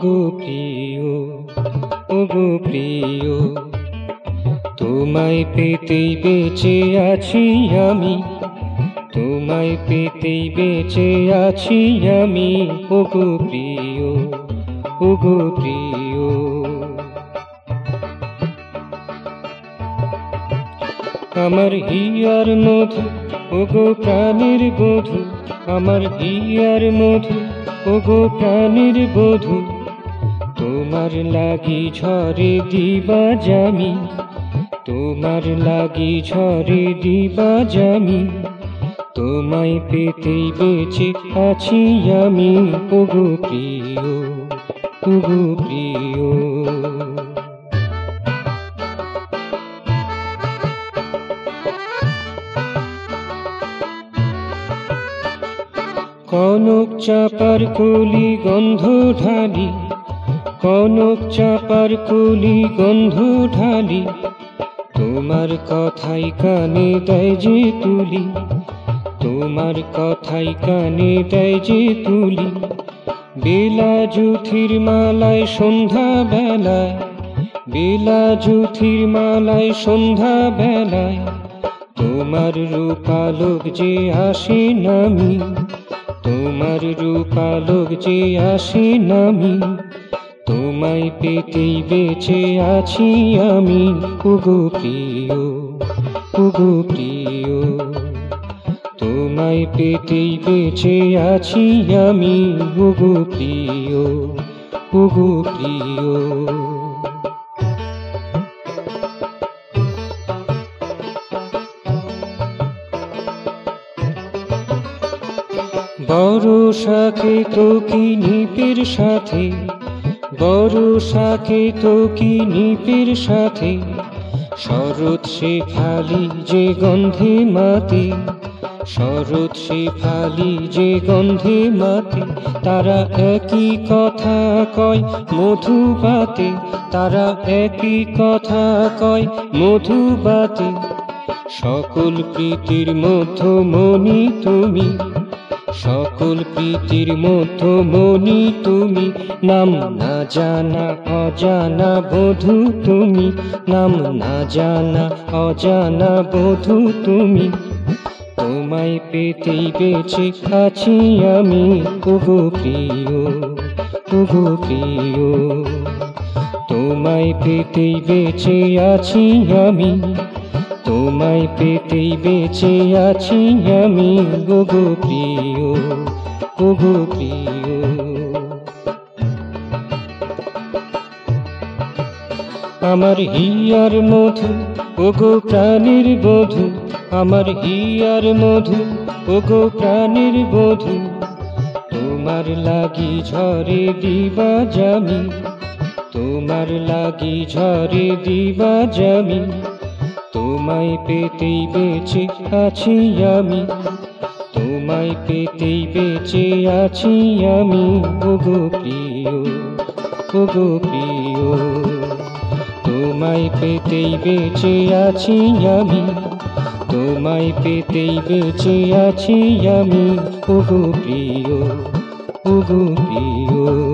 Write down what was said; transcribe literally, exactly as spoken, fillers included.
ওগো প্রিয়, ওগো প্রিয়, তোমায় পেতেই বেঁচে আছি আমি, তোমায় পেতেই বেঁচে আছি আমি, ওগো প্রিয়, ওগো প্রিয়। আমার হিয়ার মধু, ওগো প্রাণের বধূ, আমার হিয়ার মধু, ওগো প্রাণের বধূ, তোমার লাগি ঝরে দিবা জামি, তোমার লাগি ঝরে দিবা জামি, তোমায় পেতেই বেঁচে আছি আমি, ওগো প্রিয়, ওগো প্রিয়। কনক চাপার কলি গন্ধ ঢালি, কনক চাপার কলি গন্ধ ঢালি, তোমার কথাই কানে দেয় যে তুলি, তোমার কথাই কানে দেয় যে তুলি, বেলা জুথির মালায় সন্ধ্যা বেলায়, বেলা জুথির মালায় সন্ধ্যা বেলায়, তোমার রূপালোক যে আসে নামি, তোমার রূপালোক যে আসে নামি, তোমায় পেতেই বেঁচে আছি আমি, ওগো প্রিয়, ওগো প্রিয়, তোমায় পেতেই বেঁচে আছি আমি, ওগো প্রিয়, ওগো প্রিয়। বরষাকে তো কি নিপের সাথে, বরষাকে তো কি নিপের সাথে, শরৎ শেফালি যে গন্ধে মাতে, শরৎ শেফালি যে গন্ধে মাতে, তারা একই কথা কয় মধুবাতে, তারা একই কথা কয় মধুবাতে, সকল প্রীতির মধ্যমণি তুমি, সকল প্রীতির মধ্যমণি তুমি, নাম না জানা অজানা বধূ তুমি, নাম না জানা অজানা বধূ তুমি, তোমায় পেতেই বেঁচে আছি আমি, ওগো প্রিয়, ওগো প্রিয়, তোমায় পেতেই বেঁচে আছি আমি, তোমায় পেতেই বেঁচে আছি আমি, ওগো প্রিয়, ওগো প্রিয়। আমার হিয়ার মধু, ওগো প্রাণের বধূ, আমার হিয়ার মধু, ওগো প্রাণের বধূ, তোমার লাগি ঝরে দিবা জামি, তোমার লাগি ঝরে দিবা জামি, তোমায় পেতেই বেঁচে আছি আমি, তোমায় পেতেই বেঁচে আছি আমি, ওগো প্রিয়, ওগো প্রিয়, তোমায় পেতেই বেঁচে আছি আমি, তোমায় পেতেই বেঁচে আছি আমি, ওগো প্রিয়, ওগো প্রিয়।